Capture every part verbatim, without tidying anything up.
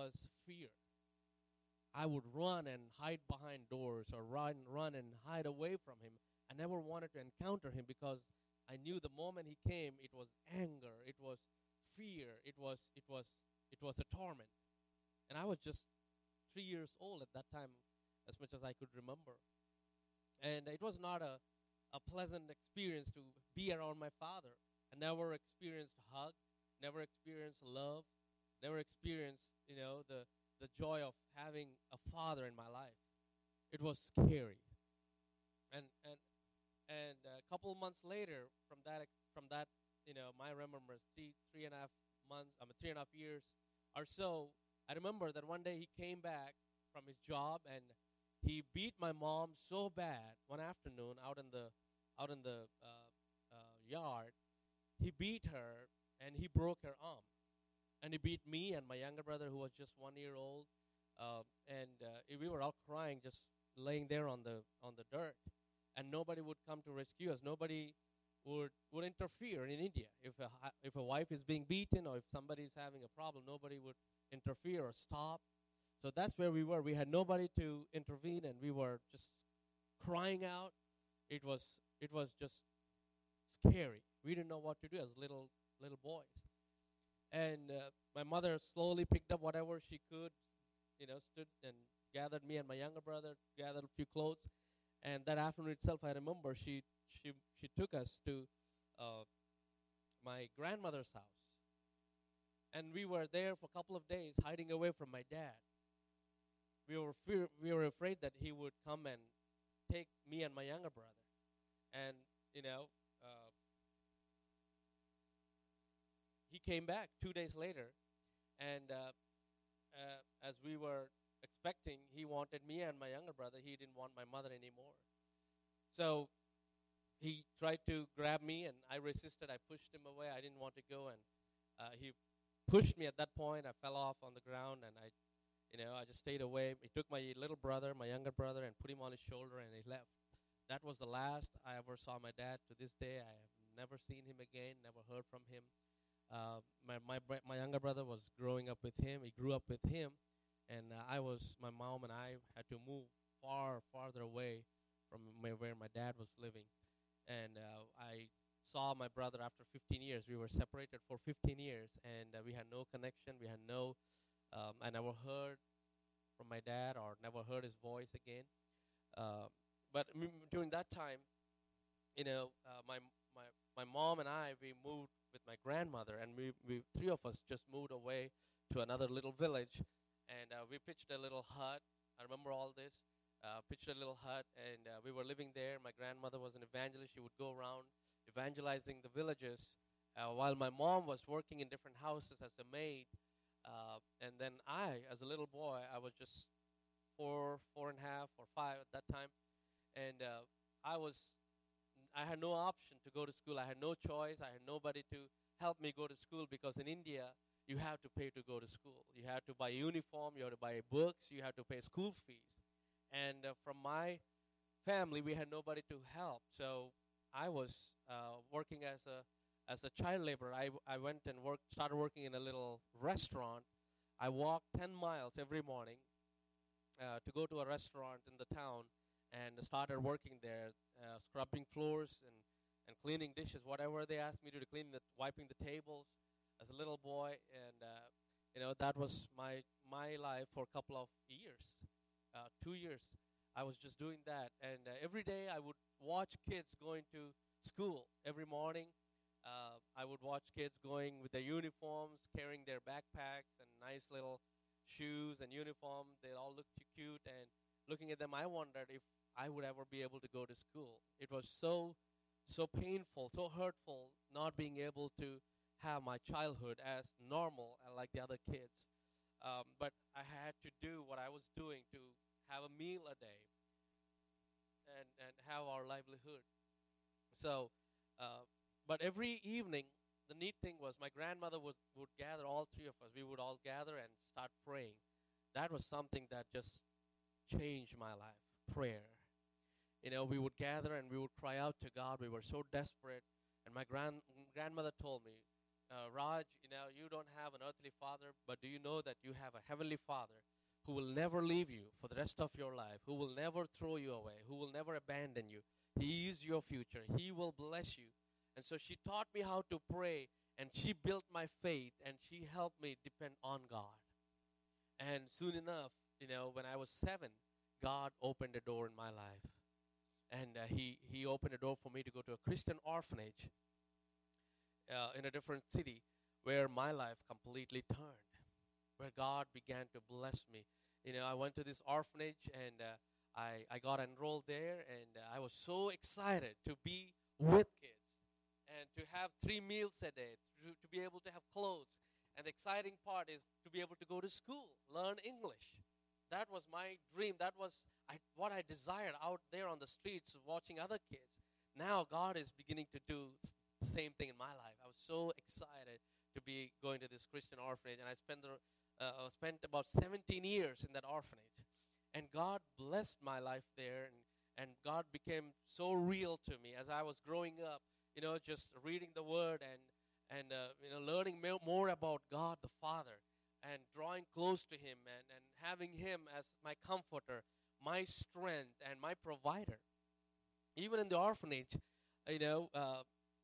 was fear. I would run and hide behind doors or run, run and hide away from him. I never wanted to encounter him because I knew the moment he came, it was anger, it was fear, it was, it was, it was a torment. And I was just three years old at that time, as much as I could remember. And it was not a, a pleasant experience to be around my father. I never experienced a hug, never experienced love, never experienced, you know, the, the joy of having a father in my life. It was scary. And and and a couple of months later, from that ex- from that, you know, my remembrance, three three and a half months, I mean three and a half years or so, I remember that one day he came back from his job and he beat my mom so bad one afternoon out in the out in the uh, uh, yard. He beat her and he broke her arm, and he beat me and my younger brother who was just one year old, uh, and uh, we were all crying, just laying there on the on the dirt, and nobody would come to rescue us. Nobody would would interfere in India. If a hu- if a wife is being beaten or if somebody is having a problem, nobody would interfere or stop. So that's where we were. We had nobody to intervene, and we were just crying out. It was it was just scary. We didn't know what to do as little little boys. And uh, my mother slowly picked up whatever she could, you know, stood and gathered me and my younger brother, gathered a few clothes. And that afternoon itself, I remember she she she took us to uh, my grandmother's house, and we were there for a couple of days, hiding away from my dad. We were fear, we were afraid that he would come and take me and my younger brother, and you know. Uh, he came back two days later, and uh, uh, as we were expecting, he wanted me and my younger brother. He didn't want my mother anymore. So he tried to grab me, and I resisted. I pushed him away. I didn't want to go, and uh, he pushed me at that point. I fell off on the ground, and I, you know, I just stayed away. He took my little brother, my younger brother, and put him on his shoulder, and he left. That was the last I ever saw my dad. To this day, I have never seen him again, never heard from him. Uh, my, my my younger brother was growing up with him. He grew up with him, and uh, I was my mom and I had to move far farther away from my, where my dad was living, and uh, I saw my brother after fifteen years. We were separated for fifteen years, and uh, we had no connection. We had no. Um, I never heard from my dad or never heard his voice again. Uh, but m- during that time, you know, uh, my my my mom and I we moved with my grandmother, and we, we three of us just moved away to another little village, and uh, we pitched a little hut. I remember all this. Uh, pitched a little hut, and uh, we were living there. My grandmother was an evangelist. She would go around evangelizing the villages, uh, while my mom was working in different houses as a maid. Uh, and then I, as a little boy, I was just four, four and a half, or five at that time, and uh, I was I had no option to go to school. I had no choice. I had nobody to help me go to school, because in India, you have to pay to go to school. You have to buy uniform. You have to buy books. You have to pay school fees. And uh, from my family, we had nobody to help. So I was uh, working as a as a child laborer. I, I went and worked, started working in a little restaurant. I walked ten miles every morning uh, to go to a restaurant in the town, and started working there, uh, scrubbing floors and, and cleaning dishes, whatever they asked me to do, cleaning the, wiping the tables as a little boy. And, uh, you know, that was my, my life for a couple of years, uh, two years. I was just doing that. And uh, every day I would watch kids going to school every morning. Uh, I would watch kids going with their uniforms, carrying their backpacks and nice little shoes and uniform. They all looked cute, and looking at them, I wondered if I would ever be able to go to school. It was so, so painful, so hurtful, not being able to have my childhood as normal uh, like the other kids. Um, but I had to do what I was doing to have a meal a day and, and have our livelihood. So, uh, but every evening, the neat thing was my grandmother was, would gather all three of us. We would all gather and start praying. That was something that just changed my life, prayer. You know, we would gather and we would cry out to God. We were so desperate. And my grand, grandmother told me, uh, Raj, you know, you don't have an earthly father, but do you know that you have a heavenly father who will never leave you for the rest of your life, who will never throw you away, who will never abandon you? He is your future. He will bless you. And so she taught me how to pray, and she built my faith, and she helped me depend on God. And soon enough, you know, when I was seven, God opened a door in my life. And uh, he, he opened a door for me to go to a Christian orphanage uh, in a different city where my life completely turned, where God began to bless me. You know, I went to this orphanage, and uh, I, I got enrolled there, and uh, I was so excited to be with kids and to have three meals a day, to, to be able to have clothes. And the exciting part is to be able to go to school, learn English. That was my dream. That was I, what I desired out there on the streets, watching other kids. Now God is beginning to do the same thing in my life. I was so excited to be going to this Christian orphanage, and I spent the, uh, spent about seventeen years in that orphanage. And God blessed my life there, and, and God became so real to me as I was growing up, you know, just reading the Word and, and uh, you know, learning more about God the Father and drawing close to Him and, and having Him as my comforter, my strength, and my provider. Even in the orphanage, you know, uh,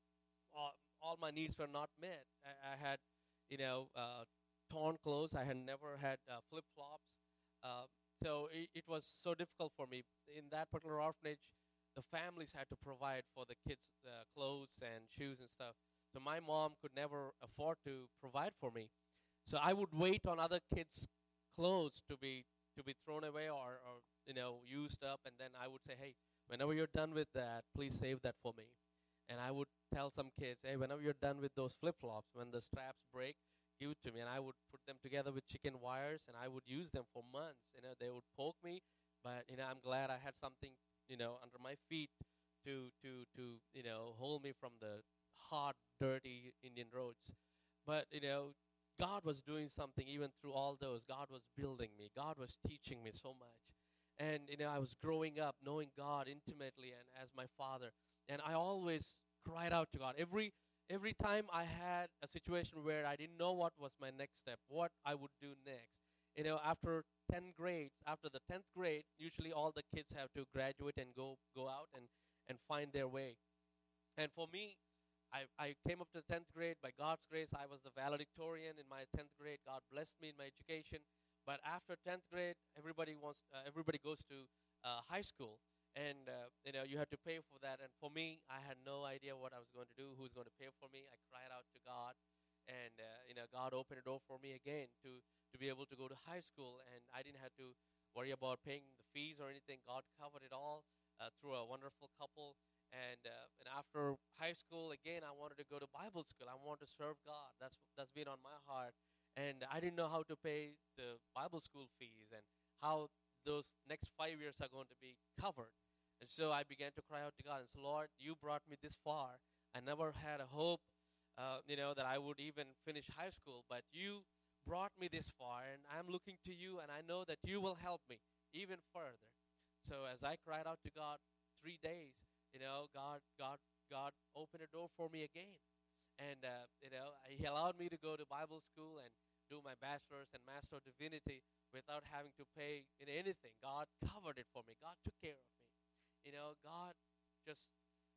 all, all my needs were not met. I, I had, you know, uh, torn clothes. I had never had uh, flip-flops. Uh, so it, it was so difficult for me. In that particular orphanage, the families had to provide for the kids uh, clothes and shoes and stuff. So my mom could never afford to provide for me. So I would wait on other kids' clothes to be to be thrown away or, or you know used up, and then I would say, hey, whenever you're done with that, please save that for me. And I would tell some kids, hey, whenever you're done with those flip-flops, when the straps break, give it to me. And I would put them together with chicken wires, and I would use them for months. You know, they would poke me, but you know, I'm glad I had something, you know, under my feet to to to you know hold me from the hot, dirty Indian roads. But you know, God was doing something even through all those. God was building me. God was teaching me so much. And, you know, I was growing up knowing God intimately and as my Father. And I always cried out to God. Every every time I had a situation where I didn't know what was my next step, what I would do next. You know, after ten grades, after the tenth grade, usually all the kids have to graduate and go, go out and, and find their way. And for me, I, I came up to the tenth grade. By God's grace, I was the valedictorian in my tenth grade. God blessed me in my education. But after tenth grade, everybody wants, uh, everybody goes to uh, high school. And, uh, you know, you have to pay for that. And for me, I had no idea what I was going to do, who was going to pay for me. I cried out to God. And, uh, you know, God opened a door for me again to, to be able to go to high school. And I didn't have to worry about paying the fees or anything. God covered it all uh, through a wonderful couple. And uh, and after high school, again, I wanted to go to Bible school. I wanted to serve God. That's that's been on my heart. And I didn't know how to pay the Bible school fees and how those next five years are going to be covered. And so I began to cry out to God and say, Lord, you brought me this far. I never had a hope, uh, you know, that I would even finish high school. But you brought me this far, and I'm looking to you, and I know that you will help me even further. So as I cried out to God three days, you know, God, God, God opened a door for me again, and uh, you know, He allowed me to go to Bible school and do my bachelor's and master of divinity without having to pay in anything. God covered it for me. God took care of me. You know, God just,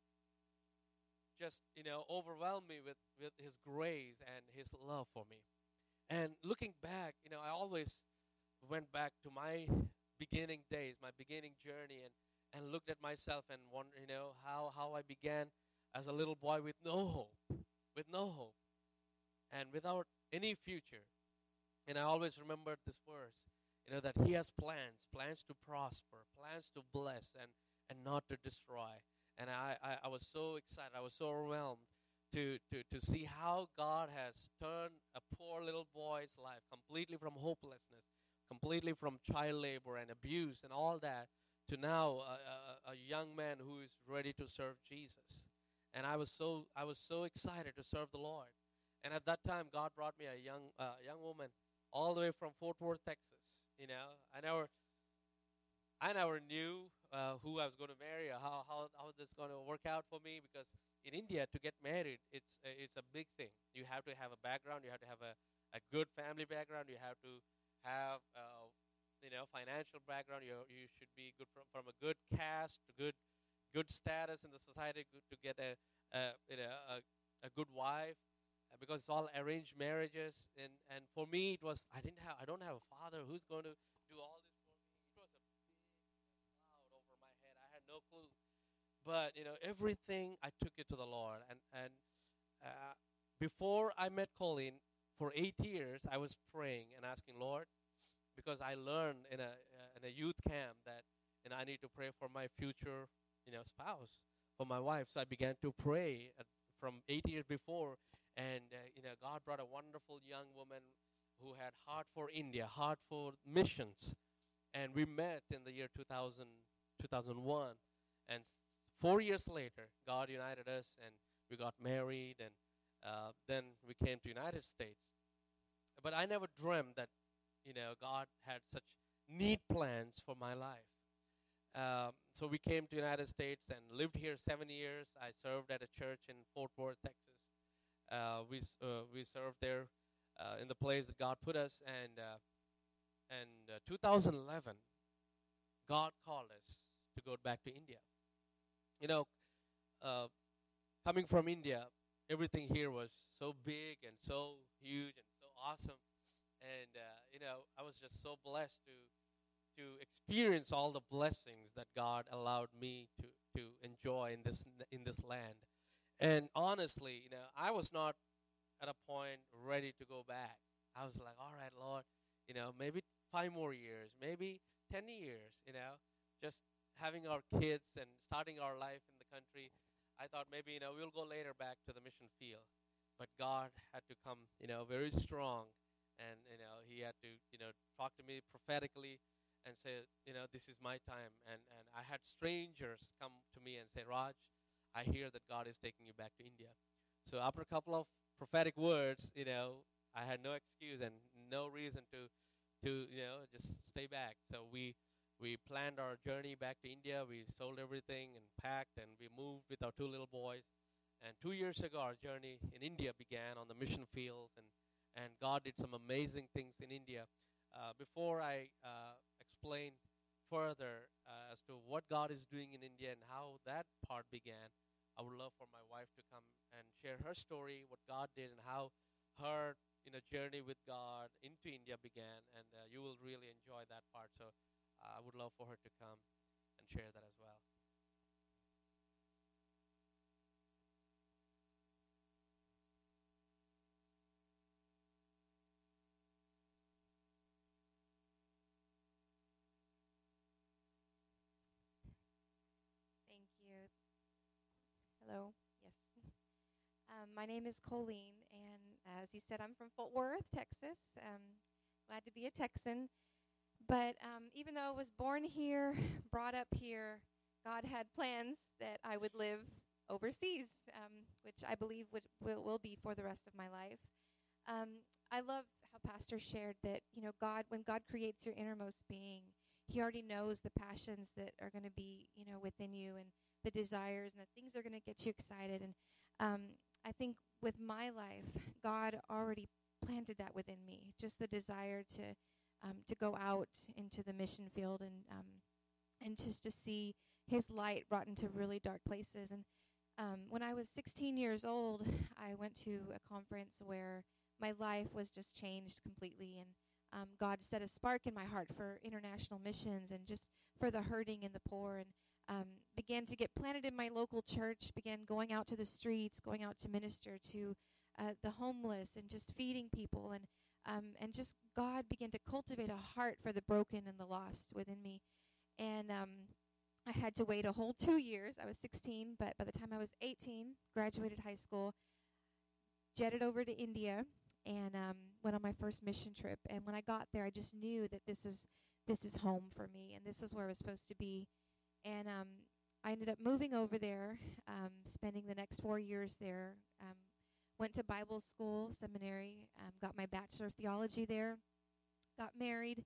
just you know, overwhelmed me with with His grace and His love for me. And looking back, you know, I always went back to my beginning days, my beginning journey, and and looked at myself and wondered, you know, how, how I began as a little boy with no hope, with no hope, and without any future. And I always remembered this verse, you know, that He has plans, plans to prosper, plans to bless, and, and not to destroy. And I, I, I was so excited, I was so overwhelmed to, to, to see how God has turned a poor little boy's life completely from hopelessness, completely from child labor and abuse and all that, to now a, a, a young man who is ready to serve Jesus. And I was so I was so excited to serve the Lord. And at that time, God brought me a young uh, young woman all the way from Fort Worth, Texas. You know, I never I never knew uh, who I was going to marry or how how how this going to work out for me, because in India to get married, it's uh, it's a big thing. You have to have a background. You have to have a, a good family background. You have to have uh, you know financial background. You you should be good from from a good caste, to good good status in the society, good to get a, a you know a, a good wife, uh, because it's all arranged marriages. And and for me it was, I didn't have I don't have a father who's going to do all this for me. It was a big cloud over my head. I had no clue. But you know everything, I took it to the Lord. And and uh, before I met Colleen, for eight years I was praying and asking Lord, because I learned in a uh, in a youth camp that you know I need to pray for my future you know spouse, for my wife. So I began to pray at, from eight years before. And uh, you know God brought a wonderful young woman who had heart for India, heart for missions. And we met in the year two thousand, two thousand one. And s- four years later God united us, and we got married. And uh, then we came to United States. But I never dreamed that you know God had such neat plans for my life. Um, so we came to United States and lived here seven years. I served at a church in Fort Worth, Texas. Uh, we s- uh, we served there uh, in the place that God put us. And uh, and uh, two thousand eleven, God called us to go back to India. You know, uh, coming from India, everything here was so big and so huge and so awesome. And uh, you know, I was just so blessed to to experience all the blessings that God allowed me to to enjoy in this in this land. And honestly, you know, I was not at a point ready to go back. I was like, all right, Lord, you know, maybe five more years, maybe ten years, you know, just having our kids and starting our life in the country. I thought maybe, you know, we'll go later back to the mission field. But God had to come, you know, very strong. And, you know, He had to, you know, talk to me prophetically and say, you know, this is my time. And, and I had strangers come to me and say, Raj, I hear that God is taking you back to India. So after a couple of prophetic words, you know, I had no excuse and no reason to, to you know, just stay back. So we we planned our journey back to India. We sold everything and packed, and we moved with our two little boys. And two years ago, our journey in India began on the mission fields, and and God did some amazing things in India. Uh, before I uh, explain further uh, as to what God is doing in India and how that part began, I would love for my wife to come and share her story, what God did, and how her you know journey with God into India began. And uh, you will really enjoy that part. So uh, I would love for her to come and share that as well. Thank you. Hello. Yes. Um, my name is Colleen, and as you said, I'm from Fort Worth, Texas. Um, glad to be a Texan. But um, even though I was born here, brought up here, God had plans that I would live overseas, um, which I believe would will, will be for the rest of my life. Um, I love how Pastor shared that you know God, when God creates your innermost being, He already knows the passions that are going to be you know within you, and the desires and the things that are going to get you excited. And um, I think with my life, God already planted that within me, just the desire to um, to go out into the mission field and um, and just to see His light brought into really dark places. And um, when I was sixteen years old, I went to a conference where my life was just changed completely. And um, God set a spark in my heart for international missions and just for the hurting and the poor. And um, began to get planted in my local church, began going out to the streets, going out to minister to uh, the homeless and just feeding people. And, um, and just God began to cultivate a heart for the broken and the lost within me. And um, I had to wait a whole two years. I was sixteen, but by the time I was eighteen, graduated high school, jetted over to India, and um, went on my first mission trip. And when I got there, I just knew that this is this is home for me, and this is where I was supposed to be. And um, I ended up moving over there, um, spending the next four years there. Um, went to Bible school, seminary, um, got my Bachelor of Theology there, got married,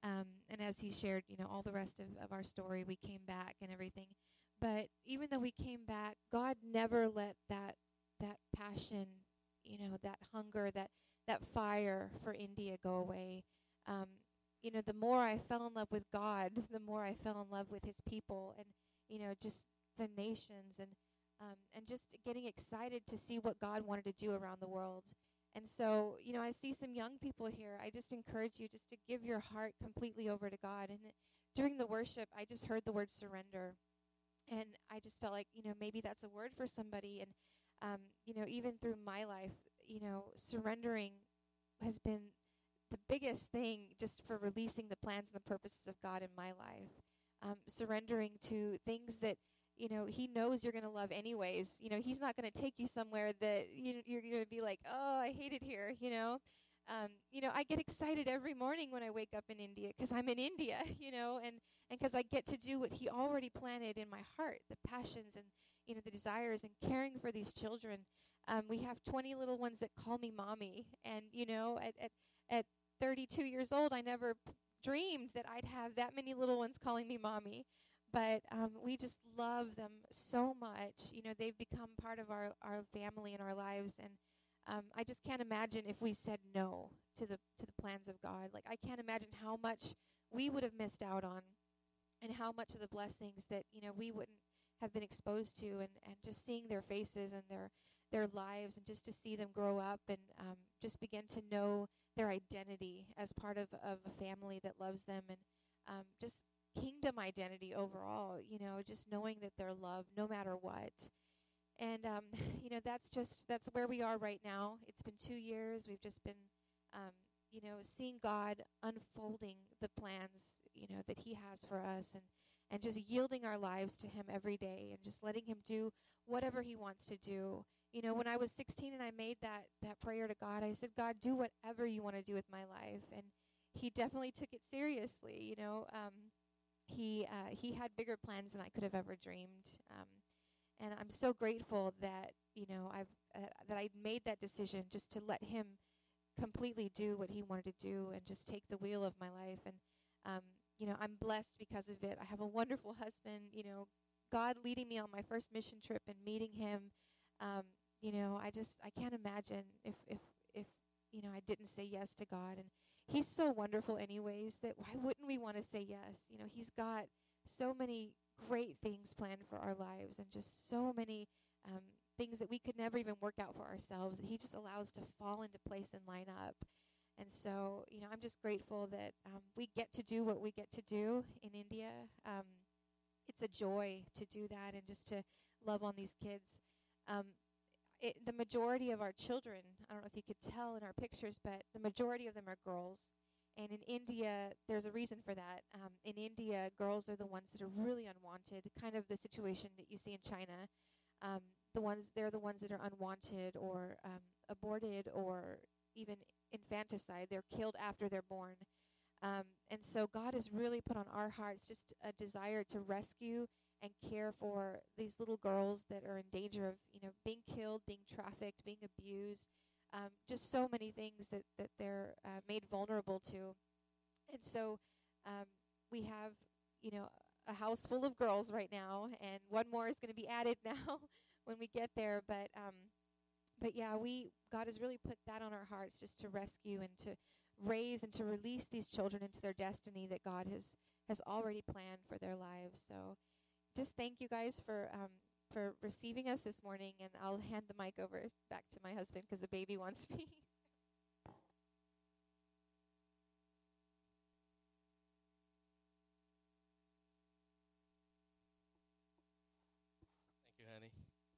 Um, and as he shared, you know, all the rest of, of our story, we came back and everything. But even though we came back, God never let that that passion, you know, that hunger, that that fire for India go away. Um, you know, the more I fell in love with God, the more I fell in love with His people, and you know, just the nations, and um, and just getting excited to see what God wanted to do around the world. And so, you know, I see some young people here. I just encourage you just to give your heart completely over to God. And it, during the worship, I just heard the word surrender. And I just felt like, you know, maybe that's a word for somebody. And, um, you know, even through my life, you know, surrendering has been the biggest thing just for releasing the plans and the purposes of God in my life. Um, surrendering to things that, you know, He knows you're going to love anyways. You know, He's not going to take you somewhere that you, you're going to be like, oh, I hate it here, you know. Um, you know, I get excited every morning when I wake up in India because I'm in India, you know, and and because I get to do what He already planted in my heart, the passions and, you know, the desires and caring for these children. Um, we have twenty little ones that call me mommy. And, you know, at, at, at thirty-two years old, I never p- dreamed that I'd have that many little ones calling me mommy. But um, we just love them so much. You know, they've become part of our, our family and our lives. And um, I just can't imagine if we said no to the to the plans of God. Like, I can't imagine how much we would have missed out on, and how much of the blessings that, you know, we wouldn't have been exposed to, and, and just seeing their faces and their their lives, and just to see them grow up, and um, just begin to know their identity as part of, of a family that loves them, and um, just kingdom identity overall, you know, just knowing that they're loved no matter what. And, um, you know, that's just, that's where we are right now. It's been two years. We've just been, um, you know, seeing God unfolding the plans, you know, that He has for us, and, and just yielding our lives to Him every day, and just letting Him do whatever He wants to do. You know, when I was sixteen and I made that, that prayer to God, I said, God, do whatever you want to do with my life. And He definitely took it seriously, you know. Um, he uh, he had bigger plans than I could have ever dreamed. Um, and I'm so grateful that, you know, I've uh, that I made that decision just to let Him completely do what He wanted to do, and just take the wheel of my life. And, um, you know, I'm blessed because of it. I have a wonderful husband, you know, God leading me on my first mission trip and meeting him. Um, you know, I just, I can't imagine if, if, if, you know, I didn't say yes to God. And He's so wonderful anyways, that why wouldn't we want to say yes? You know, He's got so many great things planned for our lives, and just so many um, things that we could never even work out for ourselves, that He just allows to fall into place and line up. And so, you know, I'm just grateful that um, we get to do what we get to do in India. Um, it's a joy to do that, and just to love on these kids. Um, it, the majority of our children, I don't know if you could tell in our pictures, but the majority of them are girls. And in India, there's a reason for that. Um, in India, girls are the ones that are really unwanted, kind of the situation that you see in China. Um, the ones they're the ones that are unwanted, or um, aborted, or even infanticide. They're killed after they're born. Um, and so God has really put on our hearts just a desire to rescue and care for these little girls that are in danger of, you know, being killed, being trafficked, being abused, um, just so many things that, that they're uh, made vulnerable to. And so um, we have, you know, a house full of girls right now, and one more is going to be added now when we get there. But um, but yeah, we God has really put that on our hearts, just to rescue and to raise and to release these children into their destiny that God has has already planned for their lives. So just thank you guys for um, for receiving us this morning, and I'll hand the mic over back to my husband because the baby wants me. Thank you, honey.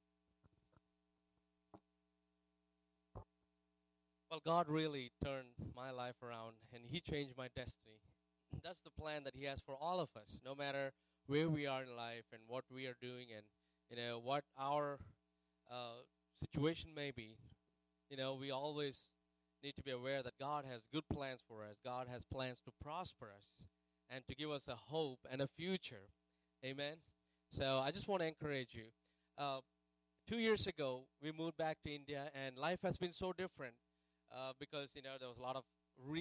Well, God really turned my life around, and He changed my destiny. That's the plan that He has for all of us, no matter where we are in life and what we are doing, and you know what our uh, situation may be. You know, we always need to be aware that God has good plans for us. God has plans to prosper us and to give us a hope and a future. Amen. So I just want to encourage you. Uh, two years ago, we moved back to India, and life has been so different uh, because, you know, there was a lot of re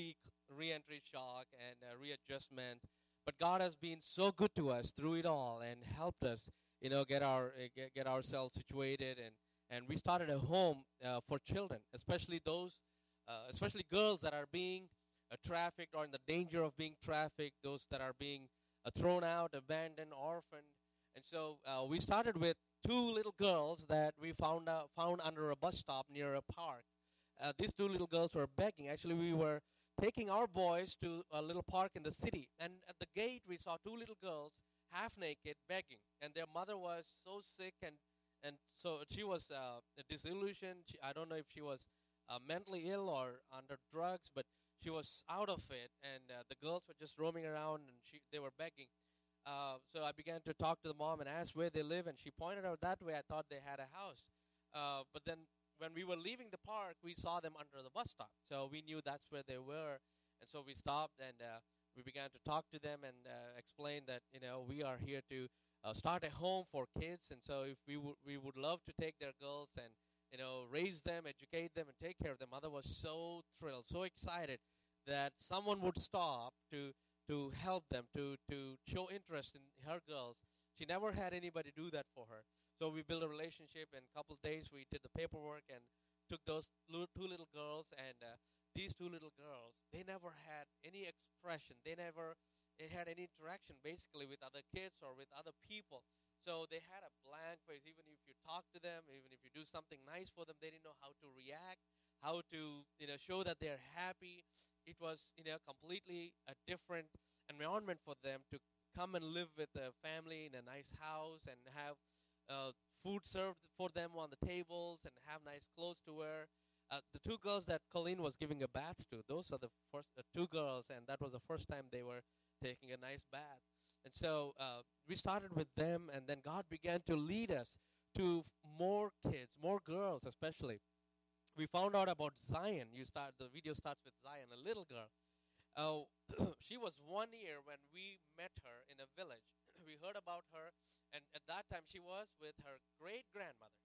re-entry shock and uh, readjustment. But God has been so good to us through it all and helped us, you know, get our uh, get, get ourselves situated, and and we started a home uh, for children, especially those, uh, especially girls that are being uh, trafficked or in the danger of being trafficked, those that are being uh, thrown out, abandoned, orphaned. And so uh, we started with two little girls that we found out, found under a bus stop near a park. Uh, these two little girls were begging. Actually, we were taking our boys to a little park in the city, and at the gate we saw two little girls half naked begging, and their mother was so sick, and and so she was uh, disillusioned. She, I don't know if she was uh, mentally ill or under drugs, but she was out of it, and uh, the girls were just roaming around, and she, they were begging. Uh, so I began to talk to the mom and ask where they live, and she pointed out that way. I thought they had a house. Uh, but then when we were leaving the park, we saw them under the bus stop. So we knew that's where they were. And so we stopped, and uh, we began to talk to them and uh, explain that, you know, we are here to uh, start a home for kids. And so if we, w- we would love to take their girls and, you know, raise them, educate them, and take care of them. Mother was so thrilled, so excited that someone would stop to to help them, to, to show interest in her girls. She never had anybody do that for her. So we built a relationship. In a couple of days, we did the paperwork and took those two little girls. And uh, these two little girls, they never had any expression. They never they had any interaction, basically, with other kids or with other people. So they had a blank face. Even if you talk to them, even if you do something nice for them, they didn't know how to react, how to, you know, show that they're happy. It was, you know, completely a different environment for them to come and live with a family in a nice house and have uh, food served for them on the tables and have nice clothes to wear. Uh, the two girls that Colleen was giving a bath to, those are the first uh, two girls, and that was the first time they were taking a nice bath. And so uh, we started with them, and then God began to lead us to more kids, more girls especially. We found out about Zion. You start the video starts with Zion, a little girl. Uh, she was one year when we met her in a village. We heard about her, and at that time she was with her great grandmother.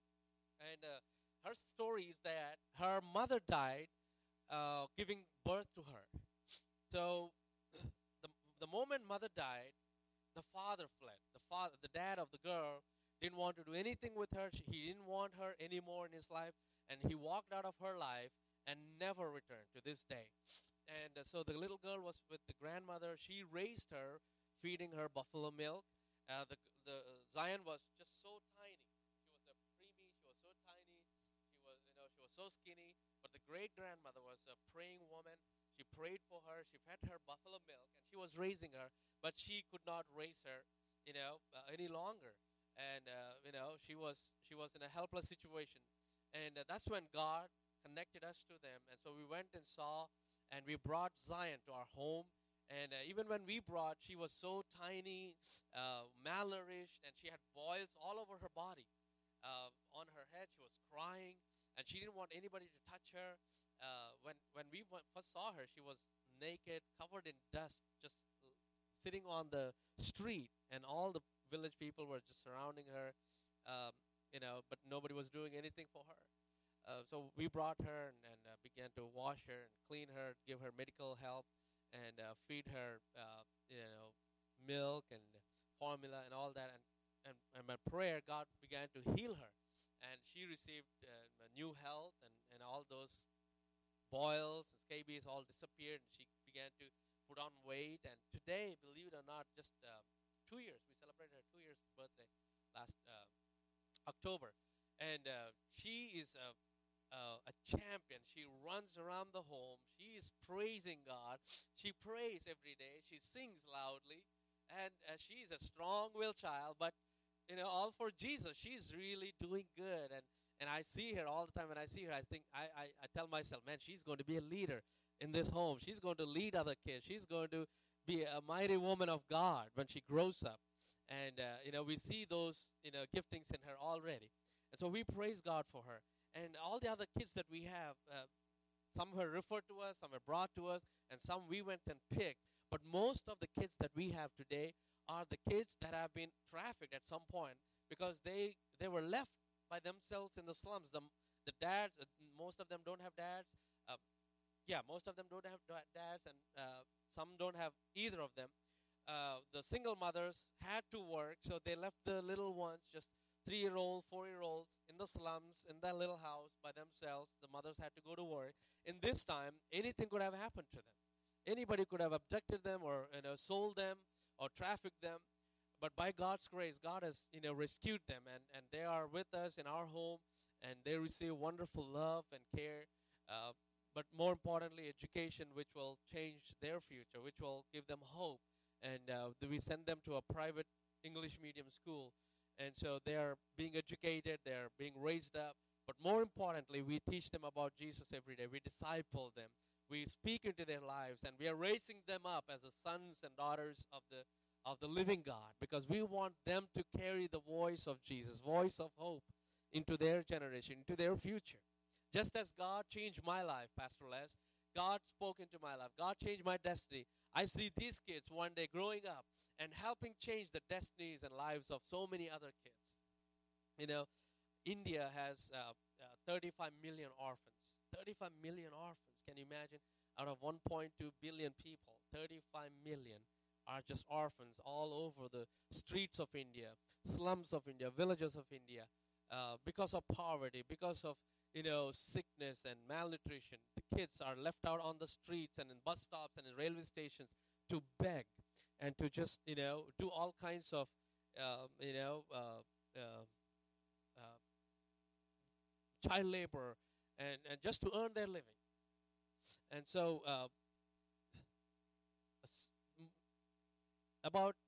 And uh, her story is that her mother died uh, giving birth to her. So the the moment mother died, the father fled. The father, the dad of the girl, didn't want to do anything with her. She, he didn't want her anymore in his life, and he walked out of her life and never returned to this day. And uh, so the little girl was with the grandmother. She raised her, feeding her buffalo milk. Uh, the the uh, Zion was just so tiny. She was a preemie. She was so tiny. She was, you know, she was so skinny. But the great grandmother was a praying woman. She prayed for her. She fed her buffalo milk, and she was raising her. But she could not raise her, you know, uh, any longer. And uh, you know, she was she was in a helpless situation. And uh, that's when God connected us to them. And so we went and saw, and we brought Zion to our home. And uh, even when we brought, she was so tiny, uh, malnourished, and she had boils all over her body. Uh, on her head, she was crying, and she didn't want anybody to touch her. Uh, when when we went, first saw her, she was naked, covered in dust, just uh, sitting on the street, and all the village people were just surrounding her, um, you know, but nobody was doing anything for her. Uh, so we brought her and, and uh, began to wash her and clean her, give her medical help, and uh, feed her, uh, you know, milk and formula and all that. And, and, and my prayer, God began to heal her. And she received uh, a new health, and, and all those boils and scabies all disappeared. And she began to put on weight. And today, believe it or not, just uh, two years, we celebrated her two years birthday last uh, October. And uh, she is a Uh, a champion. She runs around the home. She is praising God. She prays every day. She sings loudly, and uh, she is a strong-willed child. But you know, all for Jesus. She's really doing good, and and I see her all the time. When I see her, I think I I, I tell myself, man, she's going to be a leader in this home. She's going to lead other kids. She's going to be a mighty woman of God when she grows up. And uh, you know, we see those, you know, giftings in her already, and so we praise God for her. And all the other kids that we have, uh, some were referred to us, some were brought to us, and some we went and picked. But most of the kids that we have today are the kids that have been trafficked at some point, because they they were left by themselves in the slums. The, the dads, uh, most of them don't have dads. Uh, yeah, most of them don't have da- dads, and uh, some don't have either of them. Uh, the single mothers had to work, so they left the little ones, just three-year-old, four-year-olds, in the slums, in that little house by themselves. The mothers had to go to work. In this time, anything could have happened to them. Anybody could have abducted them, or you know, sold them, or trafficked them. But by God's grace, God has you know rescued them, and, and they are with us in our home, and they receive wonderful love and care. Uh, but more importantly, education, which will change their future, which will give them hope. And uh, we send them to a private English medium school, and so they are being educated, they are being raised up. But more importantly, we teach them about Jesus every day. We disciple them, we speak into their lives, and we are raising them up as the sons and daughters of the of the living God, because we want them to carry the voice of Jesus, voice of hope, into their generation, into their future. Just as God changed my life, Pastor Les, God spoke into my life. God changed my destiny. I see these kids one day growing up and helping change the destinies and lives of so many other kids. You know, India has uh, uh, thirty-five million orphans. thirty-five million orphans. Can you imagine? Out of one point two billion people, thirty-five million are just orphans all over the streets of India, slums of India, villages of India, uh, because of poverty, because of you know sickness and malnutrition. The kids are left out on the streets and in bus stops and in railway stations to beg and to just you know do all kinds of uh, you know uh, uh, uh, child labor, and, and just to earn their living. And so uh, about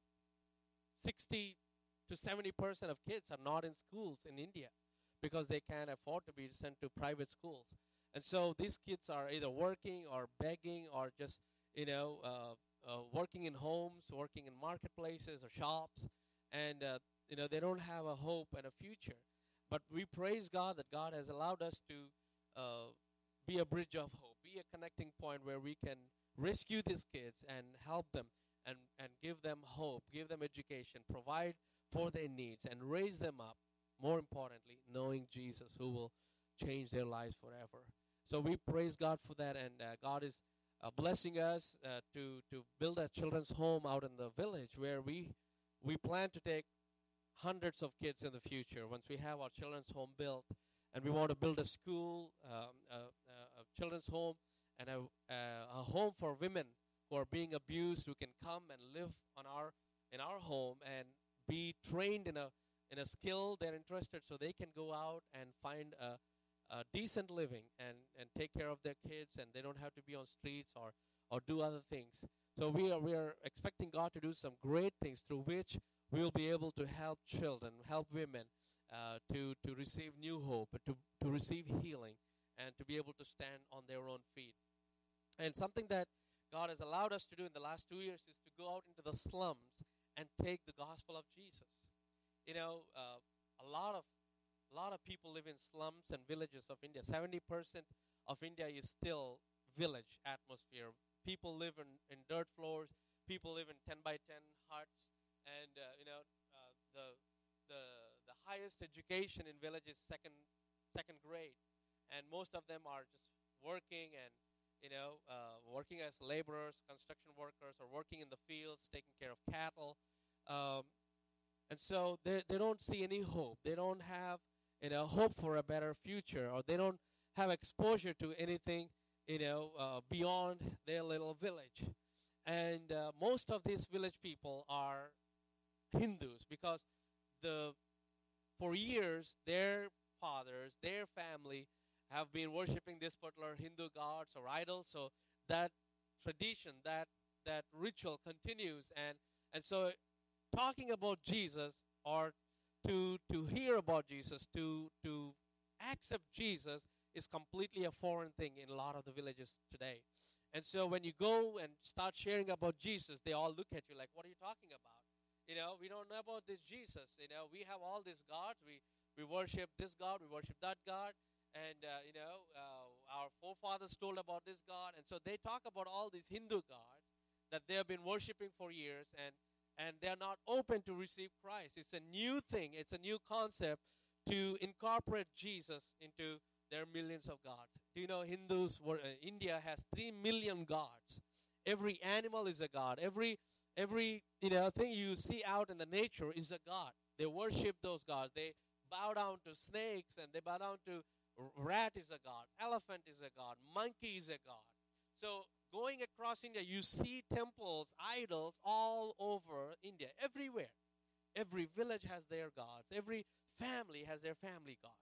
sixty to seventy percent of kids are not in schools in India because they can't afford to be sent to private schools. And so these kids are either working or begging or just, you know, uh, uh, working in homes, working in marketplaces or shops. And, uh, you know, they don't have a hope and a future. But we praise God that God has allowed us to uh, be a bridge of hope, be a connecting point where we can rescue these kids and help them and, and give them hope, give them education, provide for their needs, and raise them up, more importantly, knowing Jesus, who will change their lives forever. So we praise God for that, and uh, God is uh, blessing us uh, to, to build a children's home out in the village where we, we plan to take hundreds of kids in the future once we have our children's home built. And we want to build a school, um, a, a, a children's home, and a, a, a home for women who are being abused, who can come and live on our in our home and be trained in a in a skill they're interested, so they can go out and find a, a decent living and, and take care of their kids, and they don't have to be on streets or, or do other things. So we are we are expecting God to do some great things through which we will be able to help children, help women uh, to to receive new hope, to to receive healing, and to be able to stand on their own feet. And something that God has allowed us to do in the last two years is to go out into the slums and take the gospel of Jesus. You know, uh, a lot of a lot of people live in slums and villages of India. seventy percent of India is still village atmosphere. People live in, in dirt floors. People live in ten by ten huts. And, uh, you know, uh, the, the, the highest education in village is second, second grade. And most of them are just working and, you know, uh, working as laborers, construction workers, or working in the fields, taking care of cattle. Um, and so they they don't see any hope. They don't have, you know, hope for a better future, or they don't have exposure to anything, you know, uh, beyond their little village. And uh, most of these village people are Hindus, because the for years their fathers, their family have been worshiping this particular Hindu gods or idols. So that tradition, that that ritual continues, and and so talking about Jesus, or to to hear about Jesus, to to accept Jesus, is completely a foreign thing in a lot of the villages today. And so when you go and start sharing about Jesus, they all look at you like, what are you talking about? You know, we don't know about this Jesus. You know, we have all these gods. We, we worship this God. We worship that God. And, uh, you know, uh, our forefathers told about this God. And so they talk about all these Hindu gods that they have been worshiping for years. And, and they're not open to receive Christ. It's a new thing. It's a new concept to incorporate Jesus into their millions of gods. Do you know Hindus were uh, India has three million gods. Every animal is a god. Every every you know thing you see out in the nature is a god. They worship those gods. They bow down to snakes, and they bow down to r- rat is a god, elephant is a god, monkey is a god. So going across India, you see temples, idols all over India, everywhere. Every village has their gods. Every family has their family gods.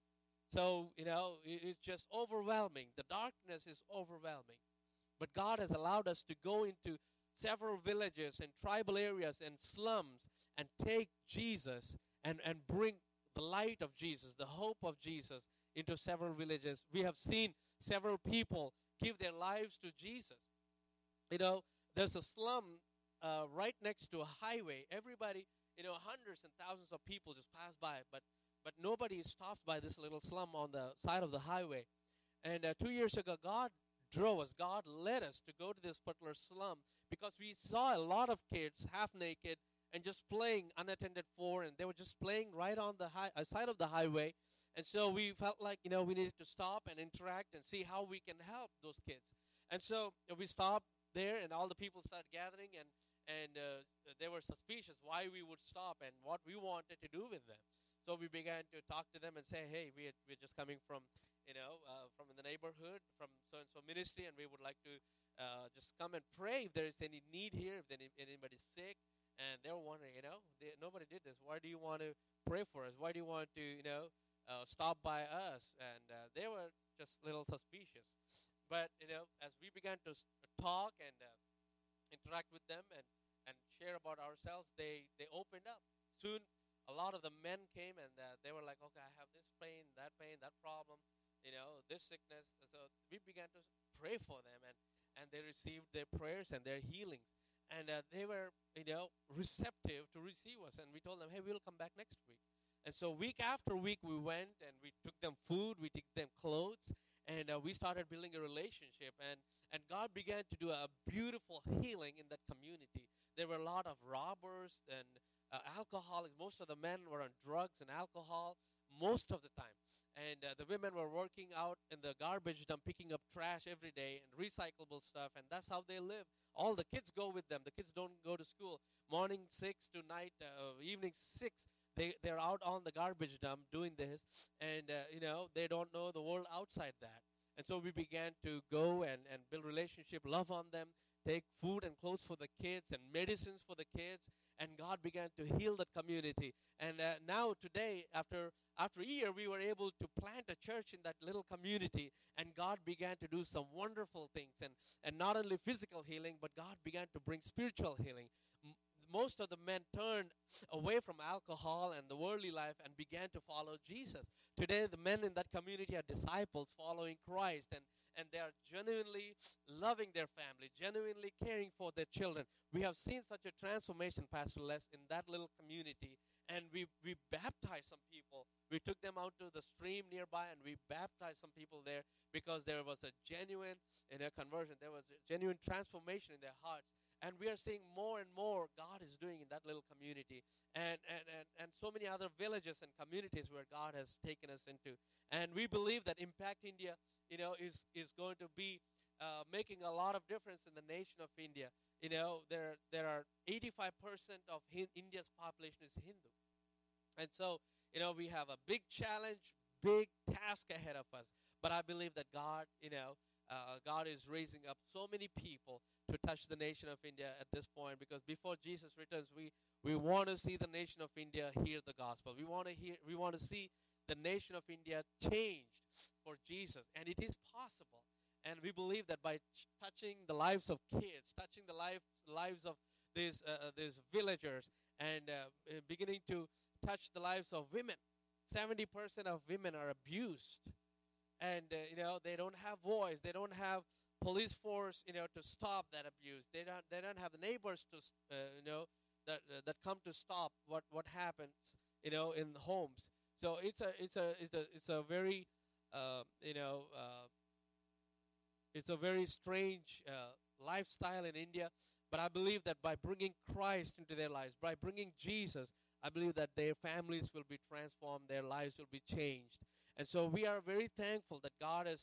So, you know, it- it's just overwhelming. The darkness is overwhelming. But God has allowed us to go into several villages and tribal areas and slums and take Jesus and, and bring the light of Jesus, the hope of Jesus into several villages. We have seen several people give their lives to Jesus. You know, there's a slum uh, right next to a highway. Everybody, you know, hundreds and thousands of people just pass by, but but nobody stops by this little slum on the side of the highway. And uh, two years ago, God drove us, God led us to go to this particular slum because we saw a lot of kids half naked and just playing unattended for, and they were just playing right on the high, uh, side of the highway. And so we felt like, you know, we needed to stop and interact and see how we can help those kids. And so uh, we stopped there, and all the people started gathering, and and uh, they were suspicious why we would stop and what we wanted to do with them. So we began to talk to them and say, hey, we are, we're just coming from, you know, uh, from the neighborhood, from so-and-so ministry, and we would like to uh, just come and pray if there is any need here, if any, anybody's sick. And they were wondering, you know, they, nobody did this. Why do you want to pray for us? Why do you want to, you know, uh, stop by us? And uh, they were just a little suspicious. But, you know, as we began to s- talk and uh, interact with them and, and share about ourselves, they, they opened up. Soon, a lot of the men came, and uh, they were like, okay, I have this pain, that pain, that problem, you know, this sickness. So we began to pray for them, and, and they received their prayers and their healings. And uh, they were, you know, receptive to receive us. And we told them, hey, we'll come back next week. And so week after week, we went, and we took them food, we took them clothes, and uh, we started building a relationship. And, and God began to do a beautiful healing in that community. There were a lot of robbers and uh, alcoholics. Most of the men were on drugs and alcohol most of the time. And uh, the women were working out in the garbage dump, picking up trash every day and recyclable stuff, and that's how they live. All the kids go with them. The kids don't go to school. Morning six to night, uh, evening six, they, they're out on the garbage dump doing this, and, uh, you know, they don't know the world outside that. And so we began to go and, and build relationship, love on them, take food and clothes for the kids and medicines for the kids, and God began to heal that community. And uh, now today, after after a year, we were able to plant a church in that little community, and God began to do some wonderful things, and, and not only physical healing, but God began to bring spiritual healing. M- most of the men turned away from alcohol and the worldly life and began to follow Jesus. Today, the men in that community are disciples following Christ, and and they are genuinely loving their family, genuinely caring for their children. We have seen such a transformation, Pastor Les, in that little community, and we, we baptized some people. We took them out to the stream nearby, and we baptized some people there because there was a genuine you know, conversion. There was a genuine transformation in their hearts. And we are seeing more and more God is doing in that little community, and, and, and, and so many other villages and communities where God has taken us into. And we believe that Impact India, you know, is, is going to be uh, making a lot of difference in the nation of India. You know, there, there are eighty-five percent of Hin- India's population is Hindu. And so, you know, we have a big challenge, big task ahead of us. But I believe that God, you know, uh, God is raising up so many people to touch the nation of India at this point, because before Jesus returns, we, we want to see the nation of India hear the gospel. We want to hear, we want to see the nation of India changed for Jesus, and it is possible. And we believe that by ch- touching the lives of kids, touching the lives lives of these uh, these villagers, and uh, uh, beginning to touch the lives of women. seventy percent of women are abused, and uh, you know they don't have voice. They don't have police force, you know, to stop that abuse. They don't. They don't have the neighbors to, uh, you know, that uh, that come to stop what what happens, you know, in homes. So it's a it's a it's a it's a very, uh, you know, uh, it's a very strange uh, lifestyle in India. But I believe that by bringing Christ into their lives, by bringing Jesus, I believe that their families will be transformed, their lives will be changed. And so we are very thankful that God has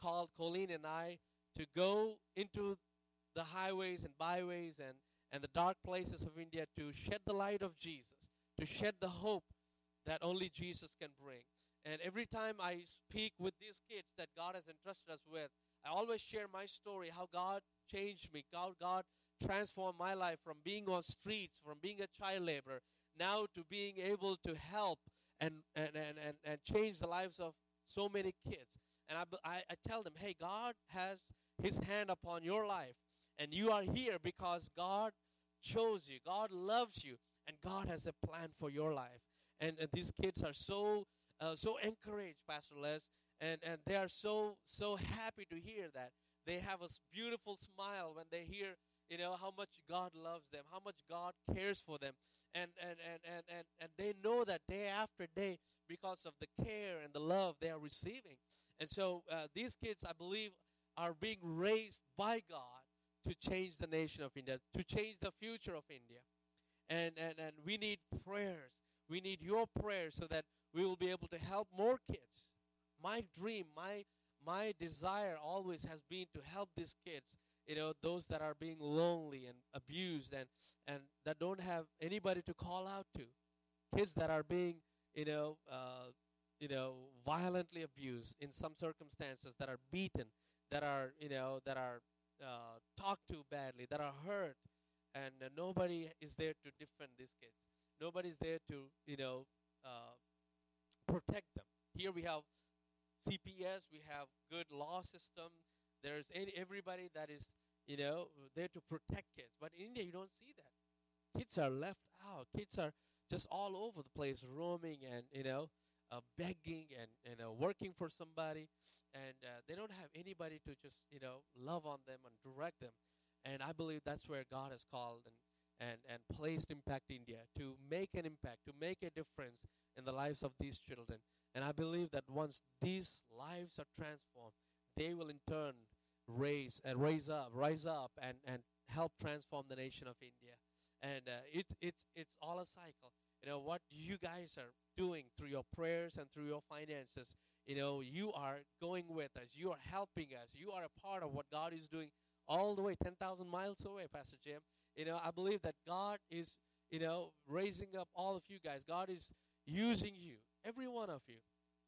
called Colleen and I to go into the highways and byways and, and the dark places of India to shed the light of Jesus, to shed the hope that only Jesus can bring. And every time I speak with these kids that God has entrusted us with, I always share my story, how God changed me, how God transformed my life from being on streets, from being a child laborer, now to being able to help and, and, and, and, and change the lives of so many kids. And I, I, I tell them, hey, God has his hand upon your life, and you are here because God chose you, God loves you, and God has a plan for your life. And, and these kids are so uh, so encouraged, Pastor Les, and, and they are so so happy to hear that. They have a s- beautiful smile when they hear, you know, how much God loves them, how much God cares for them. And and, and, and, and, and they know that day after day because of the care and the love they are receiving. And so uh, these kids, I believe, are being raised by God to change the nation of India, to change the future of India. And, and, and we need prayers. We need your prayers so that we will be able to help more kids. My dream, my my desire always has been to help these kids, you know, those that are being lonely and abused and, and that don't have anybody to call out to. Kids that are being, you know, uh, you know, violently abused in some circumstances, that are beaten, that are, you know, that are uh, talked to badly, that are hurt, and uh, nobody is there to defend these kids. Nobody's there to, you know, uh, protect them. Here we have C P S, we have good law system. There's any, everybody that is, you know, there to protect kids. But in India, you don't see that. Kids are left out. Kids are just all over the place, roaming and, you know, uh, begging and, you know, working for somebody. And uh, they don't have anybody to just, you know, love on them and direct them. And I believe that's where God has called and, and, and placed Impact India, to make an impact, to make a difference in the lives of these children. And I believe that once these lives are transformed, they will in turn raise uh, raise up, rise up, and, and help transform the nation of India. And uh, it's it's it's all a cycle. You know what you guys are doing through your prayers and through your finances. You know, you are going with us. You are helping us. You are a part of what God is doing all the way ten thousand miles away, Pastor Jim. You know, I believe that God is, you know, raising up all of you guys. God is using you, every one of you,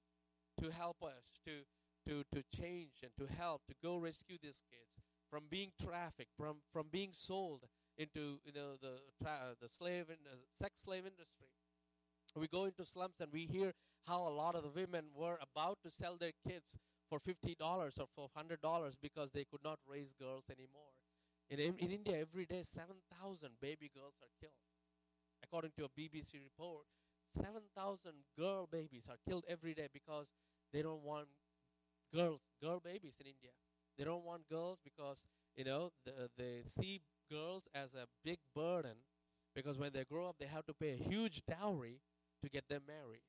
to help us, to to to change and to help, to go rescue these kids from being trafficked, from from being sold into, you know, the tra- the slave and uh, sex slave industry. We go into slums and we hear how a lot of the women were about to sell their kids for fifty dollars or for one hundred dollars because they could not raise girls anymore. In, in, in India, every day, seven thousand baby girls are killed. According to a B B C report, seven thousand girl babies are killed every day because they don't want girls, girl babies in India. They don't want girls because, you know, the, they see girls as a big burden, because when they grow up, they have to pay a huge dowry to get them married.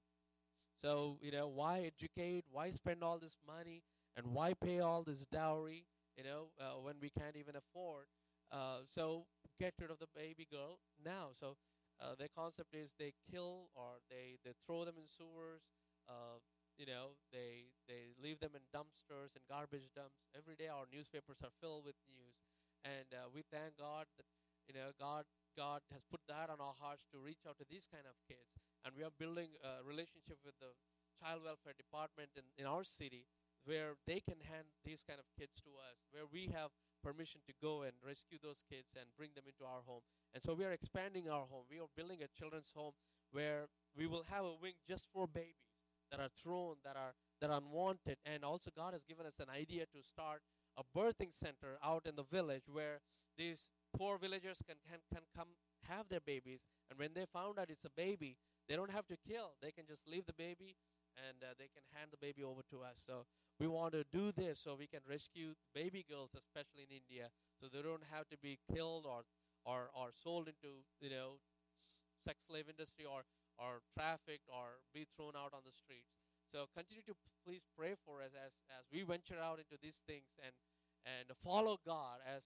So, you know, why educate? Why spend all this money? And why pay all this dowry, you know, uh, when we can't even afford? Uh, so get rid of the baby girl now. So uh, their concept is they kill, or they, they throw them in sewers. Uh, you know, they they leave them in dumpsters and garbage dumps. Every day our newspapers are filled with news. And uh, we thank God that, you know, God God has put that on our hearts to reach out to these kind of kids. And we are building a relationship with the child welfare department in, in our city, where they can hand these kind of kids to us, where we have permission to go and rescue those kids and bring them into our home. And so we are expanding our home. We are building a children's home where we will have a wing just for babies that are thrown, that are that are unwanted. And also God has given us an idea to start a birthing center out in the village, where these poor villagers can, can, can come have their babies. And when they found out it's a baby, they don't have to kill. They can just leave the baby, and uh, they can hand the baby over to us. So we want to do this so we can rescue baby girls, especially in India, so they don't have to be killed or or, or sold into, you know, sex slave industry, or or trafficked, or be thrown out on the streets. So continue to p- please pray for us as as we venture out into these things, and and follow God as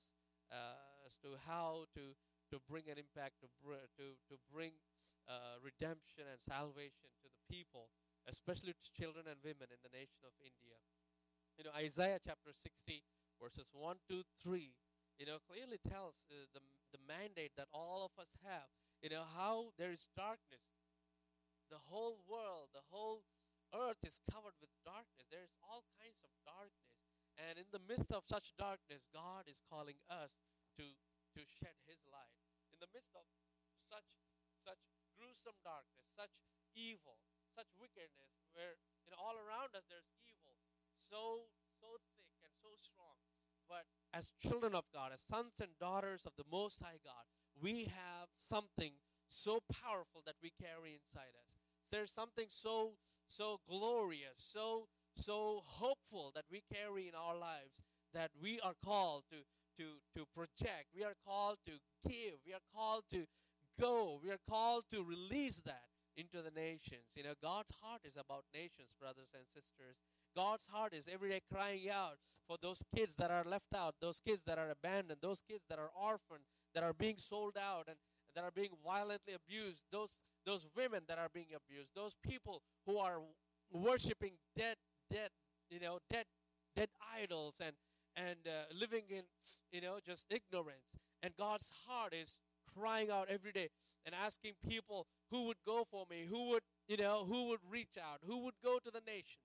uh, as to how to to bring an impact, to br- to to bring uh, redemption and salvation to the people, especially to children and women in the nation of India. You know, Isaiah chapter sixty, verses one, two, three, you know, clearly tells uh, the, the mandate that all of us have. You know, how there is darkness. The whole world, the whole earth is covered with darkness. There is all kinds of darkness. And in the midst of such darkness, God is calling us to, to shed His light. In the midst of such, such gruesome darkness, such evil, such wickedness, where you know, all around us there's evil, so so thick and so strong. But as children of God, as sons and daughters of the Most High God, we have something so powerful that we carry inside us. There's something so so glorious, so so hopeful that we carry in our lives, that we are called to to to project. We are called to give. We are called to go. We are called to release that into the nations. You know, God's heart is about nations, brothers and sisters. God's heart is every day crying out for those kids that are left out, those kids that are abandoned, those kids that are orphaned, that are being sold out and that are being violently abused, those those women that are being abused, those people who are worshiping dead, dead, you know, dead, dead idols and and uh, living in, you know, just ignorance. And God's heart is crying out every day and asking people who would go for me, who would, you know, who would reach out, who would go to the nations.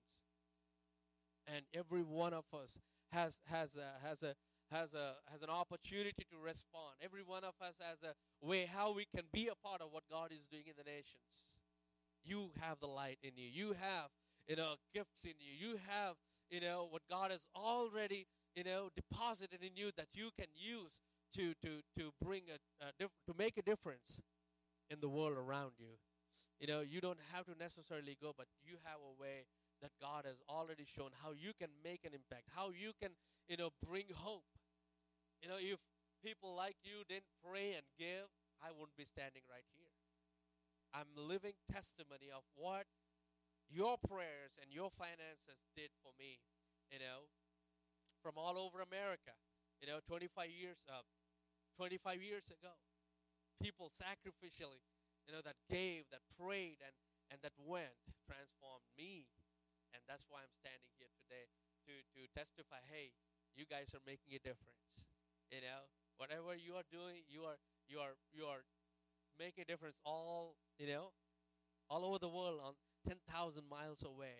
And every one of us has has a, has a has a has an opportunity to respond. Every one of us has a way how we can be a part of what God is doing in the nations. You have the light in you. You have, you know, gifts in you. You have, you know, what God has already, you know, deposited in you that you can use to to to bring a, a diff- to make a difference in the world around you. You know, you don't have to necessarily go, but you have a way that God has already shown how you can make an impact, how you can, you know, bring hope. You know, if people like you didn't pray and give, I wouldn't be standing right here. I'm a living testimony of what your prayers and your finances did for me, you know, from all over America. You know, twenty-five years, uh, twenty-five years ago, people sacrificially, you know, that gave, that prayed, and, and that went, transformed me. And that's why I'm standing here today to, to testify, hey, you guys are making a difference. You know, whatever you are doing, you are you are you are making a difference all, you know, all over the world, on ten thousand miles away.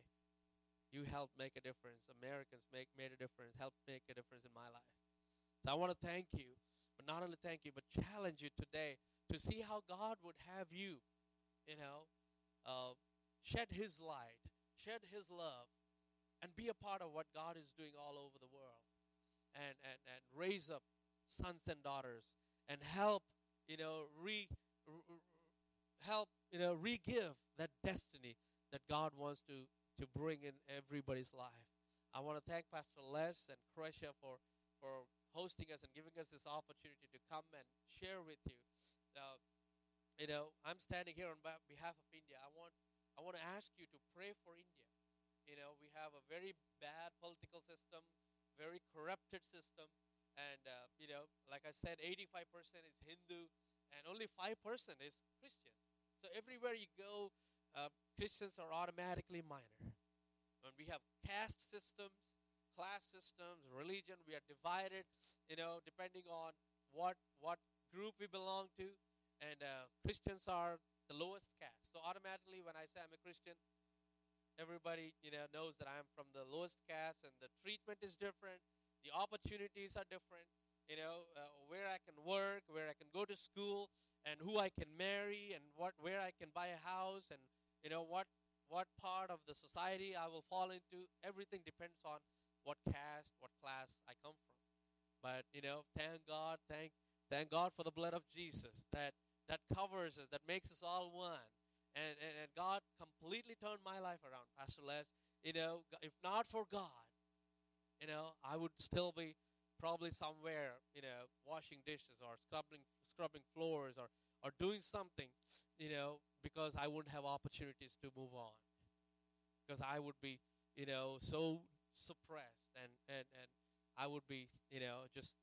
You helped make a difference. Americans make made a difference, helped make a difference in my life. So I want to thank you, but not only thank you, but challenge you today to see how God would have you, you know, uh, shed His light, shed His love, and be a part of what God is doing all over the world, and and and raise up sons and daughters, and help, you know, re, r- help, you know, re-give that destiny that God wants to to bring in everybody's life. I want to thank Pastor Les and Kresha for for hosting us and giving us this opportunity to come and share with you. Uh, you know, I'm standing here on behalf of India. I want I want to ask you to pray for India. You know, we have a very bad political system, very corrupted system, and uh, you know, like I said, eighty-five percent is Hindu, and only five percent is Christian. So everywhere you go, uh, Christians are automatically minor. And we have caste systems, class systems, religion. We are divided, you know, depending on what what group we belong to. And uh, Christians are the lowest caste. So automatically, when I say I'm a Christian, everybody, you know, knows that I'm from the lowest caste, and the treatment is different. The opportunities are different. You know, uh, where I can work, where I can go to school, and who I can marry, and what where I can buy a house, and you know what what part of the society I will fall into. Everything depends on what caste, what class I come from. But you know, thank God, thank thank God for the blood of Jesus that that covers us, that makes us all one. And, and, and God completely turned my life around, Pastor Les. You know, if not for God, you know, I would still be probably somewhere, you know, washing dishes or scrubbing scrubbing floors, or, or doing something, you know, because I wouldn't have opportunities to move on. Because I would be, you know, so suppressed, and, and, and I would be, you know, just,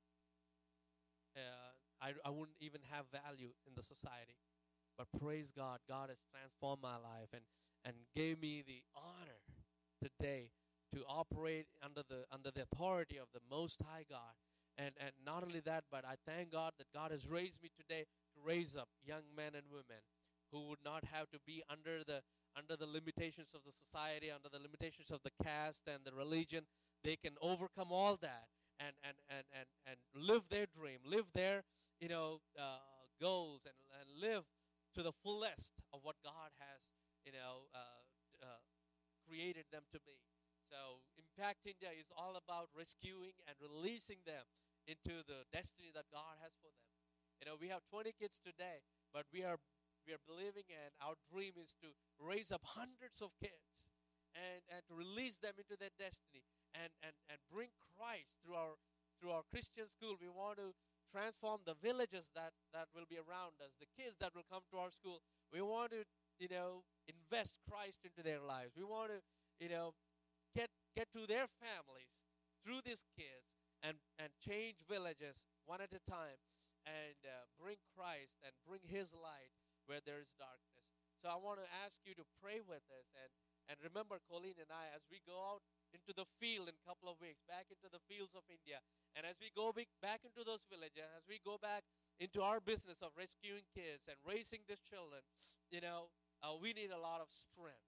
uh, I, I wouldn't even have value in the society. But praise God, God has transformed my life and, and gave me the honor today to operate under the under the authority of the Most High God. And and not only that, but I thank God that God has raised me today to raise up young men and women who would not have to be under the under the limitations of the society, under the limitations of the caste and the religion. They can overcome all that and and and and, and live their dream, live their you know uh, goals, and and live to the fullest of what God has you know uh, uh, created them to be. So Impact India is all about rescuing and releasing them into the destiny that God has for them. You know, we have twenty kids today, but we are we are believing, and our dream is to raise up hundreds of kids and, and to release them into their destiny and, and, and bring Christ through our through our Christian school. We want to transform the villages that, that will be around us, the kids that will come to our school. We want to, you know, invest Christ into their lives. We want to, you know, get get to their families through these kids and, and change villages one at a time and uh, bring Christ and bring His light where there is darkness. So I want to ask you to pray with us. And, and remember, Colleen and I, as we go out into the field in a couple of weeks, back into the fields of India, and as we go back into those villages, as we go back into our business of rescuing kids and raising these children, you know, uh, we need a lot of strength.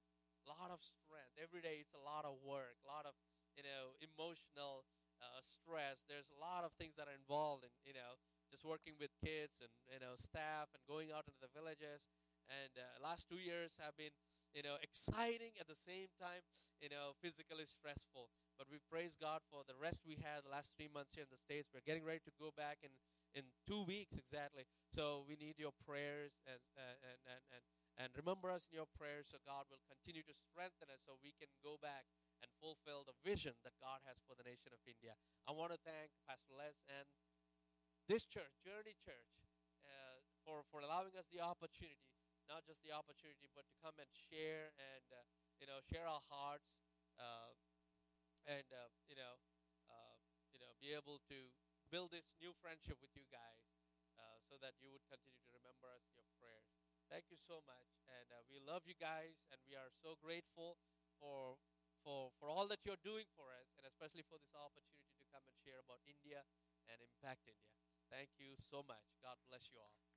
A lot of strength. Every day it's a lot of work, a lot of, you know, emotional uh, stress. There's a lot of things that are involved in, you know, just working with kids and, you know, staff and going out into the villages. And uh, last two years have been, you know, exciting at the same time, you know, physically stressful. But we praise God for the rest we had the last three months here in the States. We're getting ready to go back in, in two weeks exactly. So we need your prayers and uh, and, and, and And remember us in your prayers so God will continue to strengthen us so we can go back and fulfill the vision that God has for the nation of India. I want to thank Pastor Les and this church, Journey Church, uh, for, for allowing us the opportunity, not just the opportunity, but to come and share and, uh, you know, share our hearts uh, and, uh, you know, uh, you know, be able to build this new friendship with you guys uh, so that you would continue to remember us in your prayers. Thank you so much, and uh, we love you guys, and we are so grateful for for for all that you're doing for us, and especially for this opportunity to come and share about India and Impact India. Thank you so much. God bless you all.